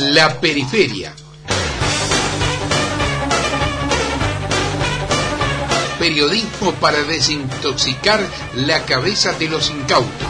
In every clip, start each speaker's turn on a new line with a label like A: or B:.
A: La Periferia. Periodismo para desintoxicar la cabeza de los incautos.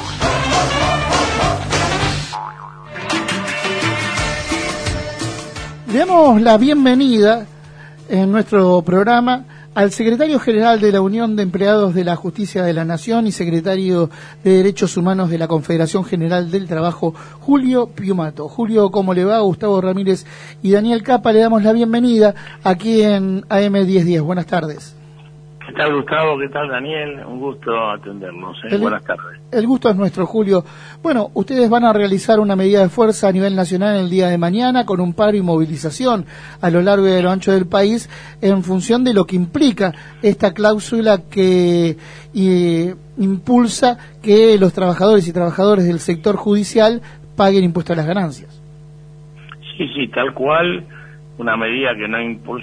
B: Le damos la bienvenida en nuestro programa al secretario general de la Unión de Empleados de la Justicia de la Nación y secretario de Derechos Humanos de la Confederación General del Trabajo, Julio Piumato. Julio, ¿cómo le va? Gustavo Ramírez y Daniel Capa, le damos la bienvenida aquí en AM 1010. Buenas tardes.
C: ¿Qué tal, Gustavo? ¿Qué tal, Daniel? Un gusto atendernos. Buenas tardes.
B: El gusto es nuestro, Julio. Bueno, ustedes van a realizar una medida de fuerza a nivel nacional el día de mañana con un paro y movilización a lo largo y a lo ancho del país en función de lo que implica esta cláusula que impulsa que los trabajadores y trabajadoras del sector judicial paguen impuestos a las ganancias.
C: Sí, tal cual. Una medida que no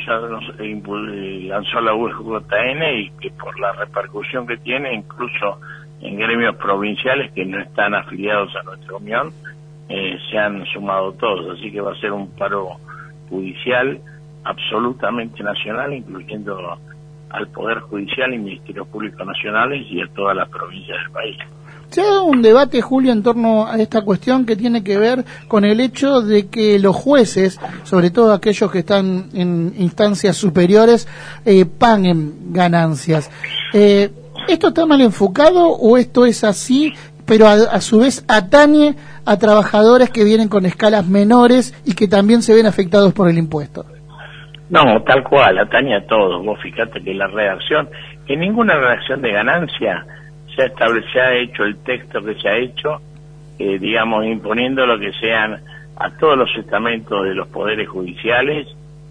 C: lanzó la UJN y que por la repercusión que tiene, incluso en gremios provinciales que no están afiliados a nuestra unión, se han sumado todos. Así que va a ser un paro judicial absolutamente nacional, incluyendo al Poder Judicial y Ministerios Públicos Nacionales y a todas las provincias del país.
B: Se ha dado un debate, Julio, en torno a esta cuestión que tiene que ver con el hecho de que los jueces, sobre todo aquellos que están en instancias superiores, paguen ganancias. ¿Esto está mal enfocado o esto es así, pero a su vez atañe a trabajadores que vienen con escalas menores y que también se ven afectados por el impuesto?
C: No, tal cual, atañe a todos. Vos fíjate que la redacción, que ninguna redacción de ganancia se ha hecho el texto que se ha hecho, digamos, imponiendo lo que sean a todos los estamentos de los poderes judiciales,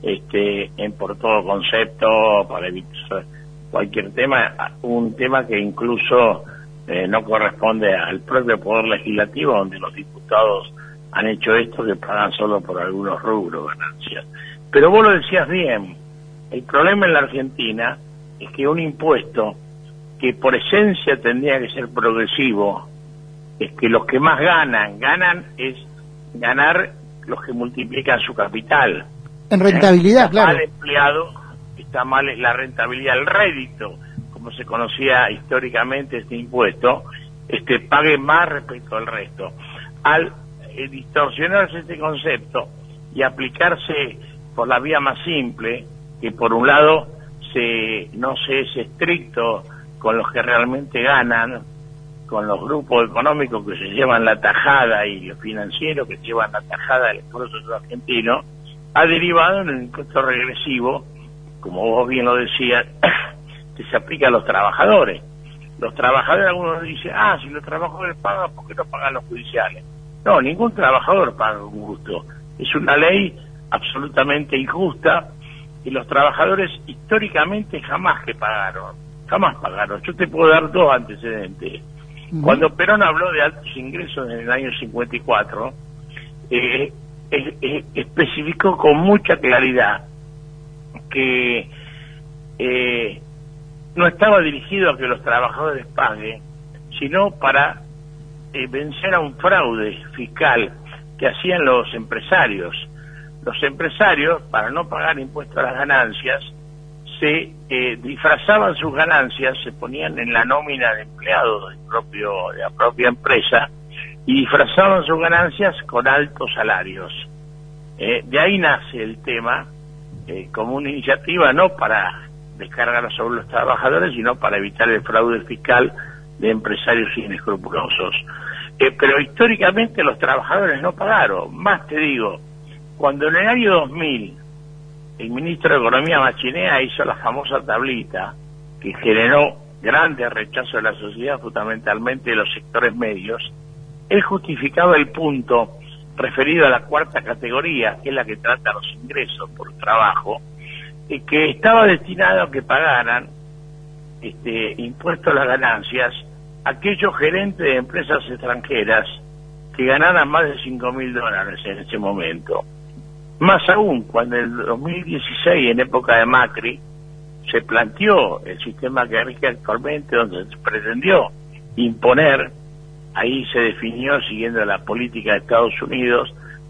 C: por todo concepto, para evitar cualquier tema, un tema que incluso no corresponde al propio Poder Legislativo, donde los diputados han hecho esto, que pagan solo por algunos rubros ganancias. Pero vos lo decías bien, el problema en la Argentina es que un impuesto que por esencia tendría que ser progresivo, es que los que más ganan es ganar los que multiplican su capital.
B: En rentabilidad,
C: está
B: claro.
C: Mal empleado, está mal la rentabilidad, el rédito, como se conocía históricamente este impuesto, pague más respecto al resto. Al distorsionarse este concepto y aplicarse por la vía más simple, que por un lado no se es estricto con los que realmente ganan, con los grupos económicos que se llevan la tajada y los financieros que llevan la tajada del esfuerzo argentino, ha derivado en un impuesto regresivo, como vos bien lo decías, que se aplica a los trabajadores. Los trabajadores, algunos dicen, si los trabajadores pagan, ¿por qué no pagan los judiciales? No, ningún trabajador paga con gusto. Es una ley absolutamente injusta y los trabajadores históricamente jamás pagaron. Yo te puedo dar dos antecedentes. Cuando Perón habló de altos ingresos en el año 54, especificó con mucha claridad que no estaba dirigido a que los trabajadores paguen, sino para vencer a un fraude fiscal que hacían los empresarios. Los empresarios, para no pagar impuestos a las ganancias, se disfrazaban sus ganancias, se ponían en la nómina de empleados de la propia empresa y disfrazaban sus ganancias con altos salarios. De ahí nace el tema como una iniciativa no para descargar sobre los trabajadores, sino para evitar el fraude fiscal de empresarios inescrupulosos. Pero históricamente los trabajadores no pagaron. Más te digo, cuando en el año 2000 el ministro de Economía Machinea hizo la famosa tablita que generó grandes rechazos de la sociedad, fundamentalmente de los sectores medios, él justificaba el punto referido a la cuarta categoría, que es la que trata los ingresos por trabajo, que estaba destinado a que pagaran impuestos a las ganancias aquellos gerentes de empresas extranjeras que ganaran más de $5.000 en ese momento. Más aún, cuando en el 2016, en época de Macri, se planteó el sistema que rige actualmente, donde se pretendió imponer, ahí se definió, siguiendo la política de Estados Unidos,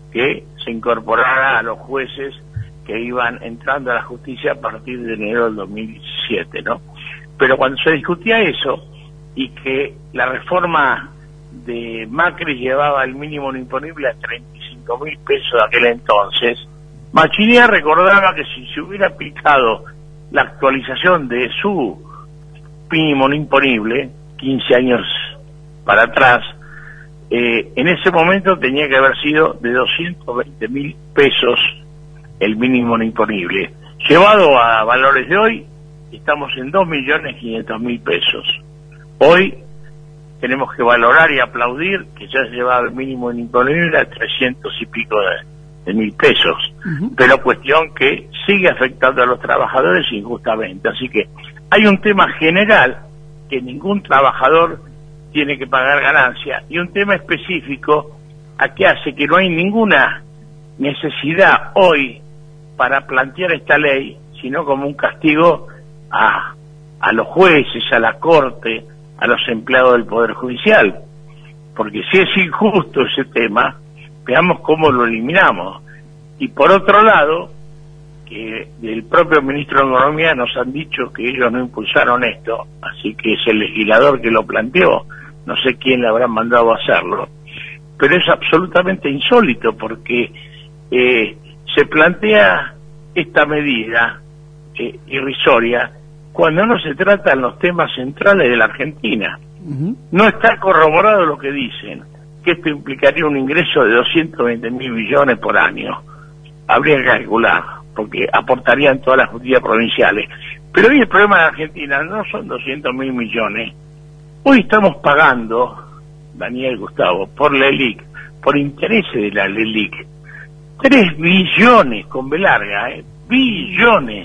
C: que se incorporara a los jueces que iban entrando a la justicia a partir de enero del 2017, ¿no? Pero cuando se discutía eso, y que la reforma de Macri llevaba el mínimo no imponible a 35.000 pesos de aquel entonces, Machinea recordaba que si se hubiera aplicado la actualización de su mínimo no imponible, 15 años para atrás, en ese momento tenía que haber sido de 220.000 pesos el mínimo no imponible. Llevado a valores de hoy, estamos en 2.500.000 pesos. Hoy tenemos que valorar y aplaudir que ya se lleva el mínimo imponible a 300 y pico de mil pesos. Pero cuestión que sigue afectando a los trabajadores injustamente. Así que hay un tema general que ningún trabajador tiene que pagar ganancia, y un tema específico a que hace que no hay ninguna necesidad hoy para plantear esta ley, sino como un castigo a los jueces, a la Corte, a los empleados del Poder Judicial. Porque si es injusto ese tema, veamos cómo lo eliminamos. Y por otro lado, que el propio ministro de Economía nos han dicho que ellos no impulsaron esto, así que es el legislador que lo planteó, no sé quién le habrá mandado a hacerlo, pero es absolutamente insólito porque se plantea esta medida irrisoria cuando no se tratan los temas centrales de la Argentina. No está corroborado lo que dicen, que esto implicaría un ingreso de 220.000 millones por año. Habría que calcular, porque aportarían todas las justicias provinciales. Pero hoy el problema de Argentina no son 200.000 millones. Hoy estamos pagando, Daniel, Gustavo, por la LELIQ, por intereses de la LELIQ, 3 billones, con B larga, billones,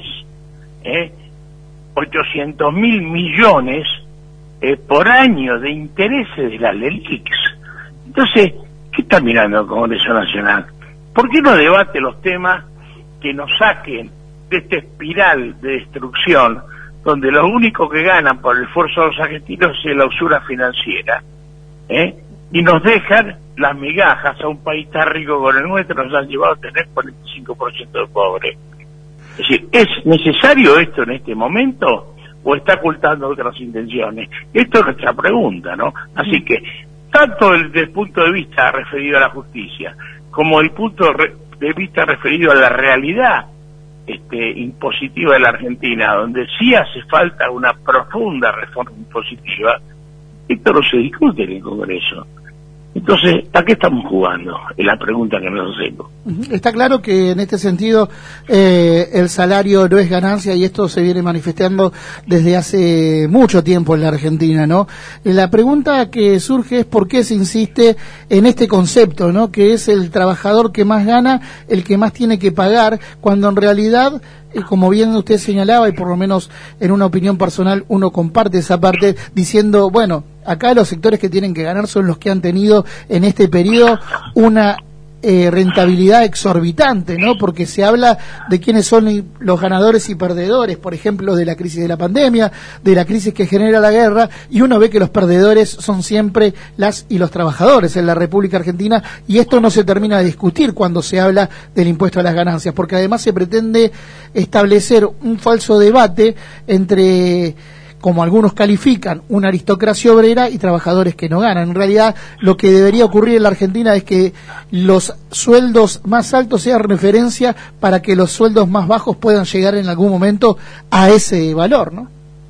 C: 800.000 millones por año de intereses de la LELIQ. Entonces, ¿qué está mirando el Congreso Nacional? ¿Por qué no debate los temas que nos saquen de esta espiral de destrucción, donde los únicos que ganan por el esfuerzo de los argentinos es la usura financiera, y nos dejan las migajas a un país tan rico como el nuestro, nos han llevado a tener 45% de pobres? Es decir, ¿es necesario esto en este momento o está ocultando otras intenciones? Esto es nuestra pregunta, ¿no? Así que, tanto desde el punto de vista referido a la justicia, como el punto de vista referido a la realidad impositiva de la Argentina, donde sí hace falta una profunda reforma impositiva, esto no se discute en el Congreso. Entonces, ¿a qué estamos jugando? Es la pregunta que nos hacemos.
B: Está claro que en este sentido el salario no es ganancia, y esto se viene manifestando desde hace mucho tiempo en la Argentina, ¿no? La pregunta que surge es por qué se insiste en este concepto, ¿no? Que es el trabajador que más gana, el que más tiene que pagar, cuando en realidad, como bien usted señalaba, y por lo menos en una opinión personal uno comparte esa parte, diciendo, bueno, acá los sectores que tienen que ganar son los que han tenido en este periodo una rentabilidad exorbitante, ¿no? Porque se habla de quiénes son los ganadores y perdedores, por ejemplo, de la crisis de la pandemia, de la crisis que genera la guerra, y uno ve que los perdedores son siempre las y los trabajadores en la República Argentina, y esto no se termina de discutir cuando se habla del impuesto a las ganancias, porque además se pretende establecer un falso debate entre, como algunos califican, una aristocracia obrera y trabajadores que no ganan. En realidad, lo que debería ocurrir en la Argentina es que los sueldos más altos sean referencia para que los sueldos más bajos puedan llegar en algún momento a ese valor, ¿no?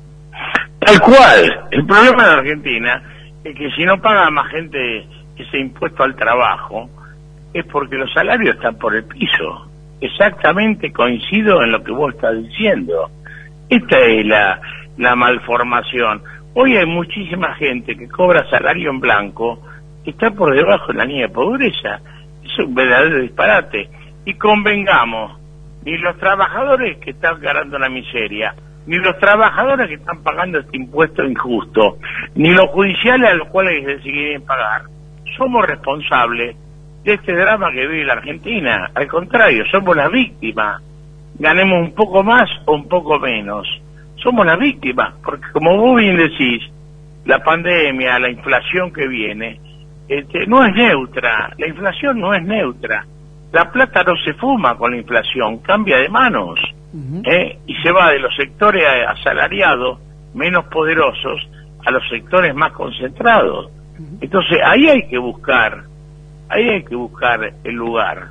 C: Tal cual. El problema de Argentina es que si no paga más gente ese impuesto al trabajo, es porque los salarios están por el piso. Exactamente coincido en lo que vos estás diciendo. Esta es la malformación. Hoy hay muchísima gente que cobra salario en blanco que está por debajo de la línea de pobreza. Es un verdadero disparate. Y convengamos, ni los trabajadores que están ganando la miseria, ni los trabajadores que están pagando este impuesto injusto, ni los judiciales a los cuales se siguen pagar, somos responsables de este drama que vive la Argentina. Al contrario, somos las víctimas. Ganemos un poco más o un poco menos, somos las víctimas, porque como vos bien decís, la pandemia, la inflación que viene, no es neutra, la inflación no es neutra, La plata no se fuma con la inflación, cambia de manos, y se va de los sectores asalariados, menos poderosos, a los sectores más concentrados. Entonces ahí hay que buscar el lugar,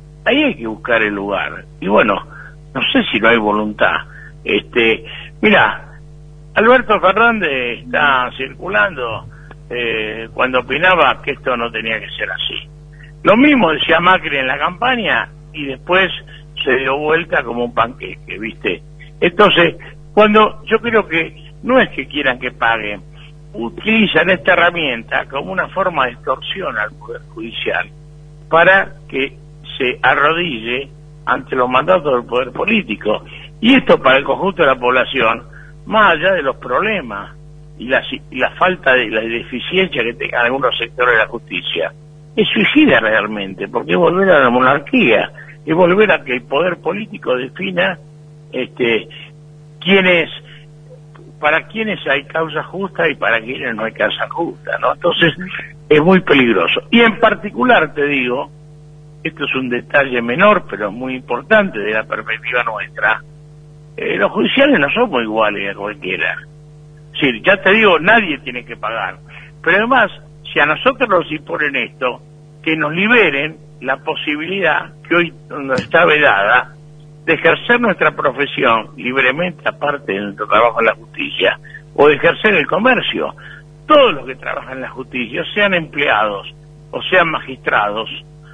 C: y bueno, no sé si no hay voluntad. Mira, Alberto Fernández está circulando cuando opinaba que esto no tenía que ser así. Lo mismo decía Macri en la campaña y después se dio vuelta como un panqueque, ¿viste? Entonces, cuando yo creo que no es que quieran que paguen, utilizan esta herramienta como una forma de extorsión al Poder Judicial para que se arrodille ante los mandatos del Poder Político. Y esto para el conjunto de la población, más allá de los problemas y la falta de la deficiencia que tengan algunos sectores de la justicia, es suicida realmente, porque es volver a la monarquía, es volver a que el poder político defina para quiénes hay causa justa y para quiénes no hay causa justa, ¿no? Entonces es muy peligroso. Y en particular te digo, esto es un detalle menor, pero muy importante de la perspectiva nuestra, los judiciales no somos iguales a cualquiera. Sí, ya te digo, nadie tiene que pagar. Pero además, si a nosotros nos imponen esto, que nos liberen la posibilidad, que hoy nos está vedada, de ejercer nuestra profesión libremente, aparte de nuestro trabajo en la justicia, o de ejercer el comercio. Todos los que trabajan en la justicia, sean empleados o sean magistrados,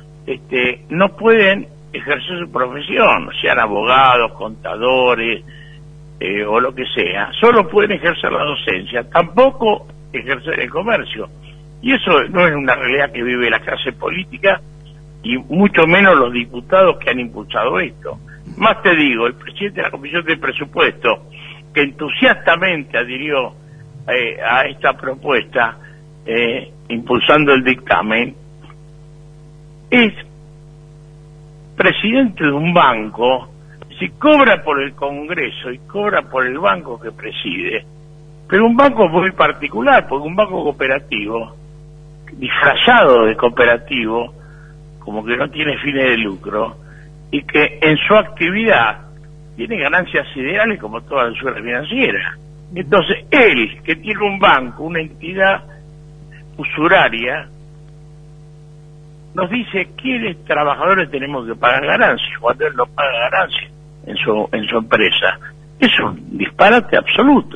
C: no pueden ejercer su profesión, sean abogados, contadores, o lo que sea, solo pueden ejercer la docencia, tampoco ejercer el comercio. Y eso no es una realidad que vive la clase política, y mucho menos los diputados que han impulsado esto. Más te digo, el presidente de la Comisión de Presupuesto, que entusiastamente adhirió a esta propuesta, impulsando el dictamen, es presidente de un banco, si cobra por el Congreso y cobra por el banco que preside, pero un banco muy particular, porque un banco cooperativo, disfrazado de cooperativo, como que no tiene fines de lucro, y que en su actividad tiene ganancias ideales como toda la esfera financiera. Entonces, él, que tiene un banco, una entidad usuraria, nos dice quiénes trabajadores tenemos que pagar ganancias, cuando él no paga ganancias en su empresa. Es un disparate absoluto.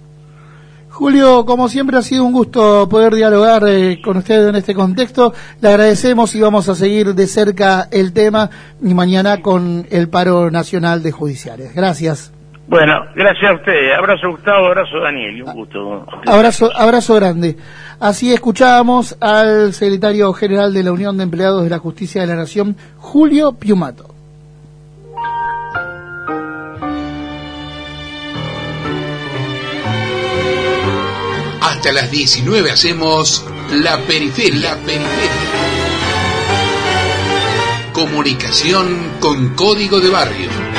B: Julio, como siempre ha sido un gusto poder dialogar con usted en este contexto. Le agradecemos y vamos a seguir de cerca el tema y mañana con el paro nacional de judiciales. Gracias.
C: Bueno, gracias a ustedes. Abrazo Gustavo, abrazo Daniel, y un gusto.
B: Abrazo grande. Así escuchábamos al secretario general de la Unión de Empleados de la Justicia de la Nación, Julio Piumato.
A: Hasta las 19 hacemos La Periferia. Comunicación con código de barrio.